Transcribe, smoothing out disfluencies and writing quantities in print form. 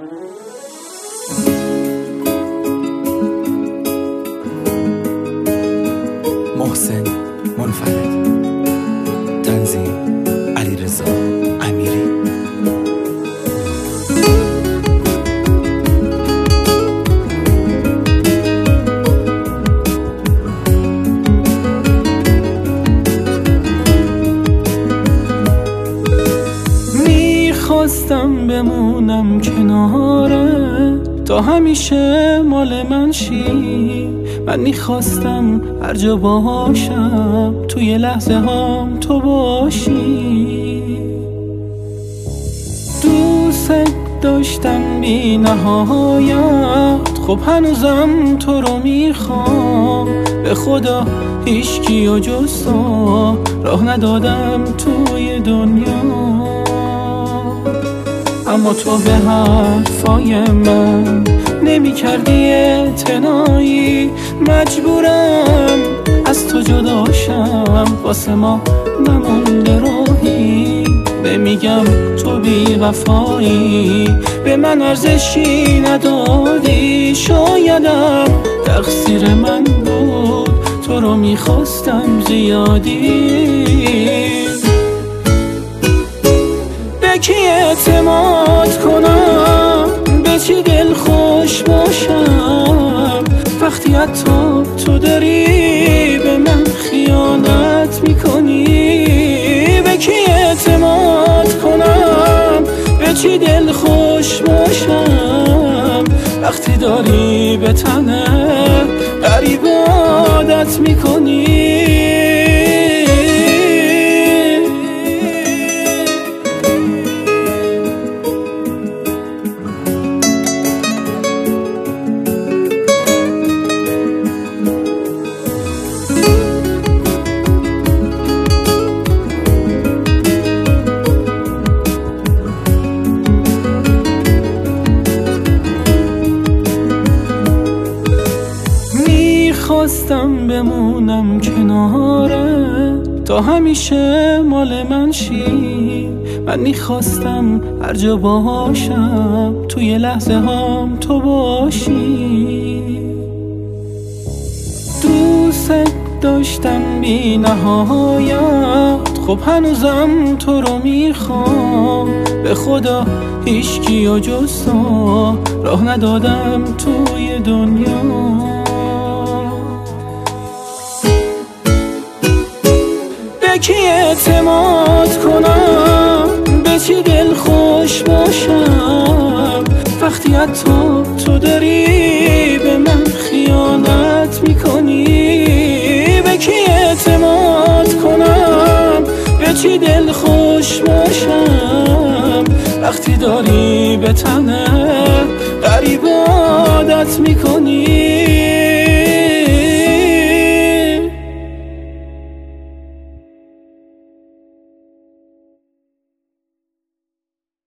محسن منفرد، تنظیم علیرضا امیری. میخواستم بمونم کناره تا همیشه مال من شی. من میخواستم هر جا باشم توی لحظه هام تو باشی. دوست داشتم بی نهایت، خب هنوزم تو رو میخوام. به خدا هیچکی و جز تو راه ندادم توی دنیا. اما تو به حرفای من نمی کردی اعتنایی. مجبورم از تو جداشم، واسه ما نمونده راهی. بمیگم تو بی وفایی، به من ارزشی ندادی. شایدم تقصیر من بود، تو رو میخواستم زیادی. به کی اعتماد کنم، به چی دل خوش باشم، وقتی حتی تو داری به من خیانت میکنی. به کی اعتماد کنم، به چی دل خوش باشم، وقتی داری به تنه غریب عادت میکنی. میخواستم بمونم کناره تا همیشه مال من شی. من میخواستم هر جا باشم توی لحظه هام تو باشی. دوست داشتم بی نهایت، خب هنوزم تو رو میخوام. به خدا هیچکی و جز تو راه ندادم توی دنیا. به کی اعتماد کنم، به چی دل خوش باشم، وقتی حتی تو داری به من خیانت میکنی. به کی اعتماد کنم، به چی دل خوش باشم، وقتی داری به تنه غریب عادت میکنی.